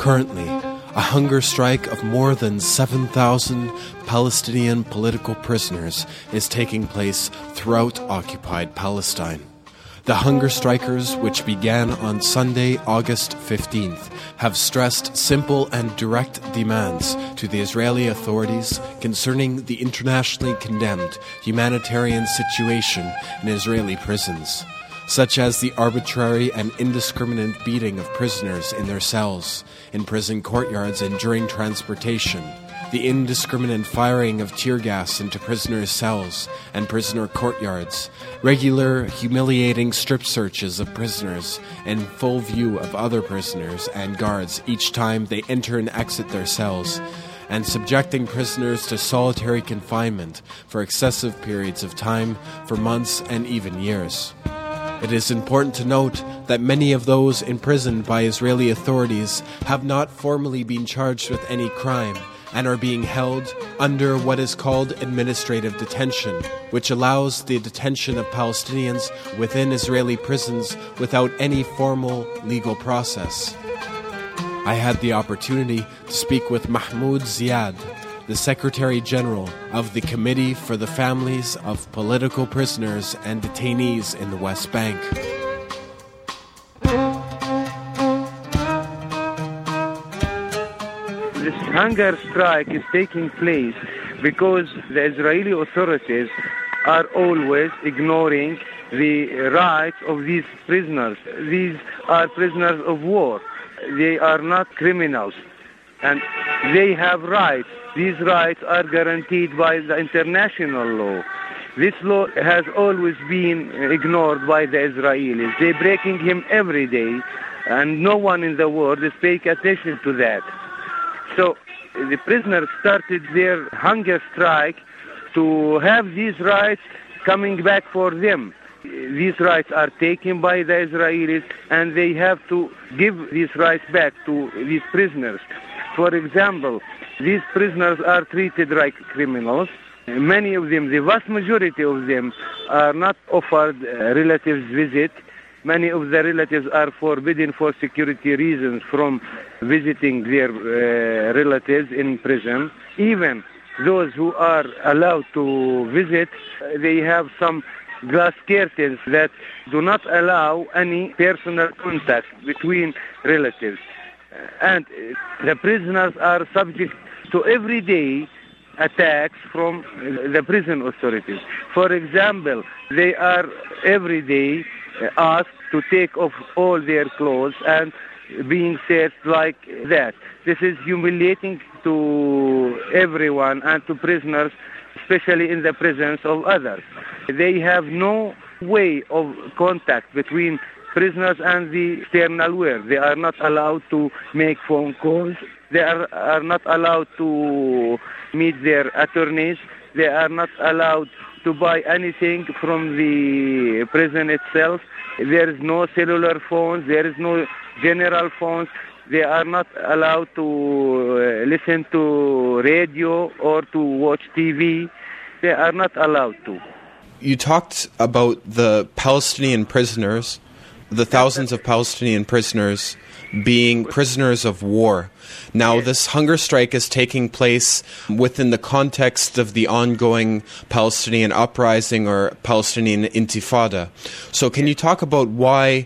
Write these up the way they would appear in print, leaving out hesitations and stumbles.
Currently, a hunger strike of more than 7,000 Palestinian political prisoners is taking place throughout occupied Palestine. The hunger strikers, which began on Sunday, August 15th, have stressed simple and direct demands to the Israeli authorities concerning the internationally condemned humanitarian situation in Israeli prisons, such as the arbitrary and indiscriminate beating of prisoners in their cells, in prison courtyards and during transportation, the indiscriminate firing of tear gas into prisoners' cells and prisoner courtyards, regular humiliating strip searches of prisoners in full view of other prisoners and guards each time they enter and exit their cells, and subjecting prisoners to solitary confinement for excessive periods of time for months and even years. It is important to note that many of those imprisoned by Israeli authorities have not formally been charged with any crime and are being held under what is called administrative detention, which allows the detention of Palestinians within Israeli prisons without any formal legal process. I had the opportunity to speak with Mahmoud Ziad, the Secretary General of the Committee for the Families of Political Prisoners and Detainees in the West Bank. This hunger strike is taking place because the Israeli authorities are always ignoring the rights of these prisoners. These are prisoners of war. They are not criminals, and they have rights. These rights are guaranteed by the international law. This law has always been ignored by the Israelis. They're breaking him every day, and no one in the world is paying attention to that. So the prisoners started their hunger strike to have these rights coming back for them. These rights are taken by the Israelis, and they have to give these rights back to these prisoners. For example, these prisoners are treated like criminals. Many of them, the vast majority of them, are not offered relatives visit. Many of the relatives are forbidden for security reasons from visiting their relatives in prison. Even those who are allowed to visit, they have some glass curtains that do not allow any personal contact between relatives. And the prisoners are subject to everyday attacks from the prison authorities. For example, they are every day asked to take off all their clothes and being searched like that. This is humiliating to everyone and to prisoners, especially in the presence of others. They have no way of contact between prisoners and the external world. They are not allowed to make phone calls. They are not allowed to meet their attorneys. They are not allowed to buy anything from the prison itself. There is no cellular phones. There is no general phones. They are not allowed to listen to radio or to watch TV. They are not allowed to. You talked about the Palestinian prisoners, the thousands of Palestinian prisoners being prisoners of war. Now, this hunger strike is taking place within the context of the ongoing Palestinian uprising or Palestinian intifada. So can you talk about why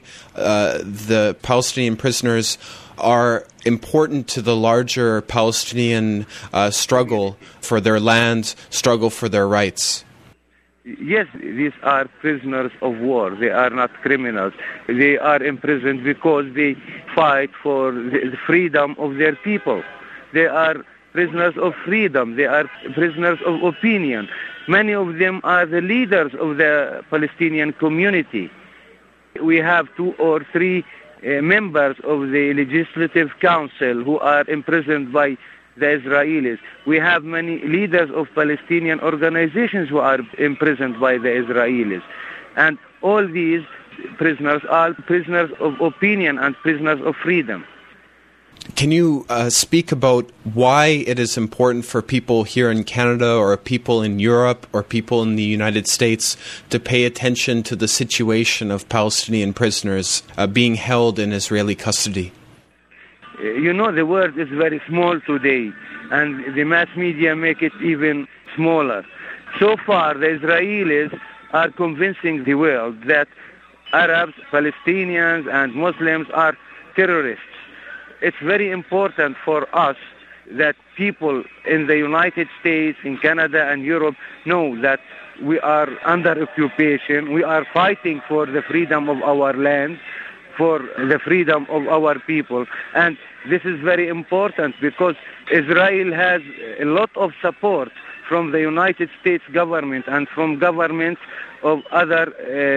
the Palestinian prisoners are important to the larger Palestinian struggle for their land, struggle for their rights? Yes, these are prisoners of war. They are not criminals. They are imprisoned because they fight for the freedom of their people. They are prisoners of freedom. They are prisoners of opinion. Many of them are the leaders of the Palestinian community. We have 2 or 3 members of the Legislative Council who are imprisoned by the Israelis. We have many leaders of Palestinian organizations who are imprisoned by the Israelis. And all these prisoners are prisoners of opinion and prisoners of freedom. Can you speak about why it is important for people here in Canada or people in Europe or people in the United States to pay attention to the situation of Palestinian prisoners being held in Israeli custody? The world is very small today, and the mass media make it even smaller. So far, the Israelis are convincing the world that Arabs, Palestinians, and Muslims are terrorists. It's very important for us that people in the United States, in Canada, and Europe know that we are under occupation. We are fighting for the freedom of our land, for the freedom of our people. And this is very important because Israel has a lot of support from the United States government and from governments of other,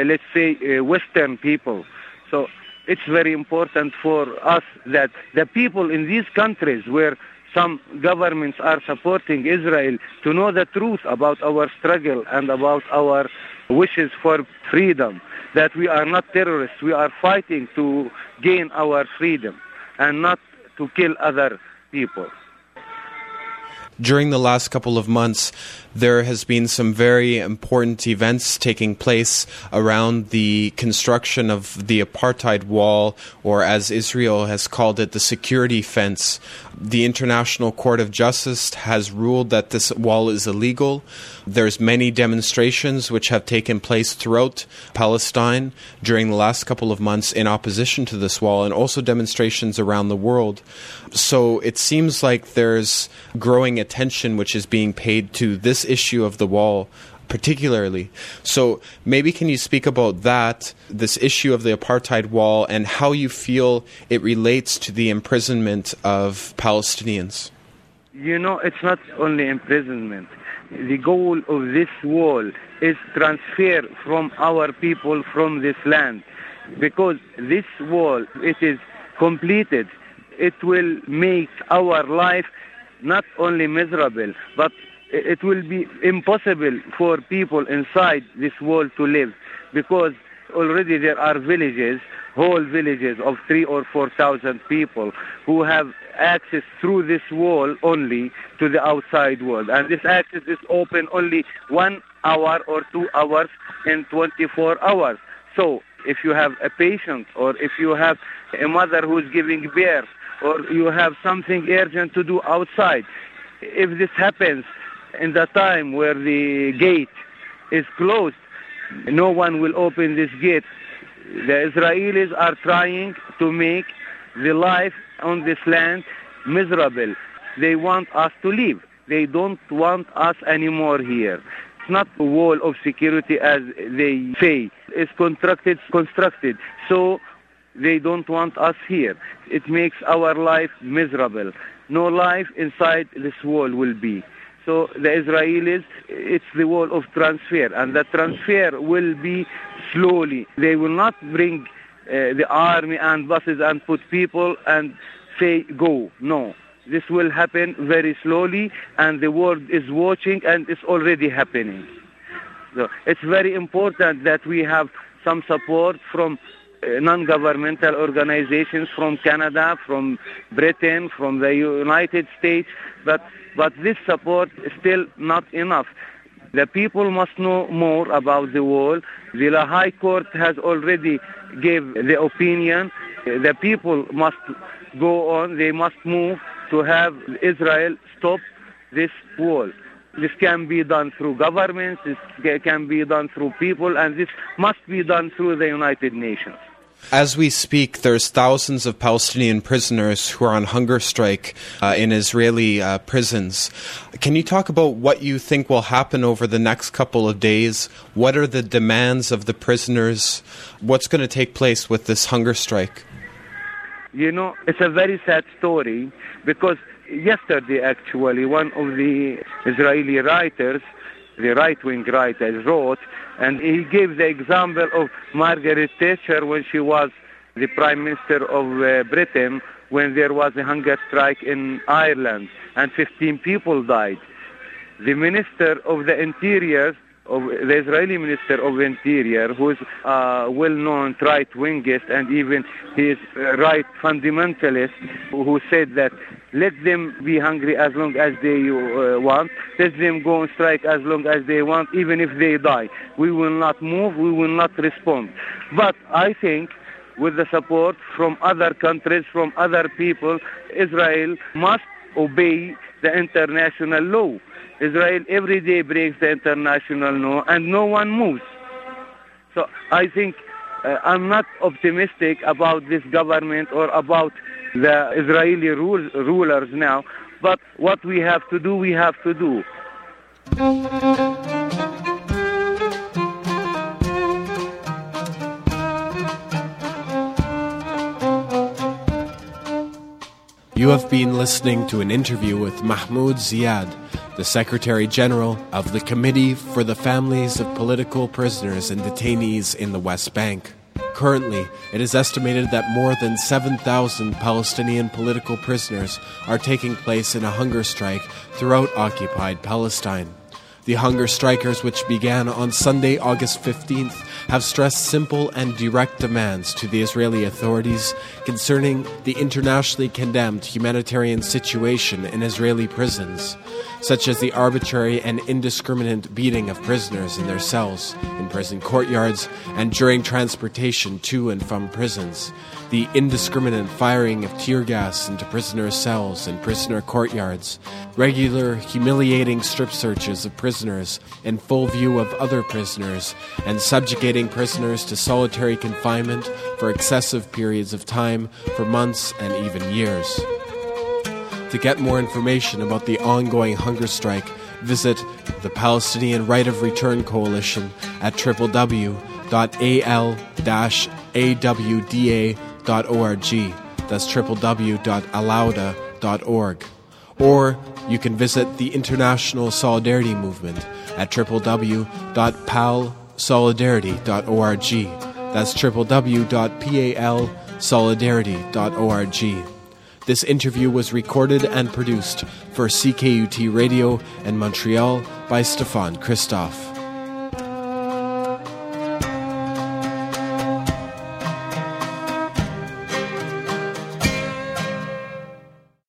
Western people. So it's very important for us that the people in these countries where some governments are supporting Israel to know the truth about our struggle and about our wishes for freedom, that we are not terrorists. We are fighting to gain our freedom and not to kill other people. During the last couple of months, there has been some very important events taking place around the construction of the apartheid wall, or as Israel has called it, the security fence. The International Court of Justice has ruled that this wall is illegal. There's many demonstrations which have taken place throughout Palestine during the last couple of months in opposition to this wall, and also demonstrations around the world. So it seems like there's growing attention which is being paid to this issue of the wall particularly. So maybe can you speak about that, this issue of the apartheid wall, and how you feel it relates to the imprisonment of Palestinians? It's not only imprisonment. The goal of this wall is transfer from our people from this land. Because this wall, it is completed, it will make our life not only miserable, but it will be impossible for people inside this wall to live, because already there are villages, whole villages of 3,000 or 4,000 people who have access through this wall only to the outside world. And this access is open only 1 hour or 2 hours in 24 hours. So if you have a patient, or if you have a mother who is giving birth, or you have something urgent to do outside, if this happens in the time where the gate is closed, no one will open this gate. The Israelis are trying to make the life on this land miserable. They want us to leave. They don't want us anymore here. It's not a wall of security as they say. It's constructed. So they don't want us here. It makes our life miserable. No life inside this wall will be. So the Israelis, it's the wall of transfer, and the transfer will be slowly. They will not bring the army and buses and put people and say, go. No. This will happen very slowly, and the world is watching, and it's already happening. So it's very important that we have some support from non-governmental organizations, from Canada, from Britain, from the United States, but this support is still not enough. The people must know more about the wall. The High Court has already gave the opinion. The people must go on. They must move to have Israel stop this wall. This can be done through governments, this can be done through people, and this must be done through the United Nations. As we speak, there's thousands of Palestinian prisoners who are on hunger strike in Israeli prisons. Can you talk about what you think will happen over the next couple of days? What are the demands of the prisoners? What's going to take place with this hunger strike? It's a very sad story, because yesterday, actually, one of the Israeli writers, the right-wing writer, wrote, and he gave the example of Margaret Thatcher when she was the Prime Minister of Britain, when there was a hunger strike in Ireland and 15 people died. The Minister of the Interior, the Israeli Minister of Interior, who is a well-known right-wingist, and even he is a right fundamentalist, who said that let them be hungry as long as they want, let them go on strike as long as they want, even if they die. We will not move, we will not respond. But I think with the support from other countries, from other people. Israel must obey the international law. Israel every day breaks the international law and no one moves. So I think I'm not optimistic about this government or about the Israeli rulers now, but what we have to do, we have to do. You have been listening to an interview with Mahmoud Ziad, the Secretary General of the Committee for the Families of Political Prisoners and Detainees in the West Bank. Currently, it is estimated that more than 7,000 Palestinian political prisoners are taking place in a hunger strike throughout occupied Palestine. The hunger strikers, which began on Sunday, August 15th, have stressed simple and direct demands to the Israeli authorities concerning the internationally condemned humanitarian situation in Israeli prisons, such as the arbitrary and indiscriminate beating of prisoners in their cells, in prison courtyards, and during transportation to and from prisons, the indiscriminate firing of tear gas into prisoner cells and prisoner courtyards, regular humiliating strip searches of prisoners in full view of other prisoners, and subjugating prisoners to solitary confinement for excessive periods of time, for months and even years. To get more information about the ongoing hunger strike, visit the Palestinian Right of Return Coalition at www.al-awda.org. That's www.alawda.org. Or you can visit the International Solidarity Movement at www.palsolidarity.org. That's www.palsolidarity.org. This interview was recorded and produced for CKUT Radio in Montreal by Stefan Christophe.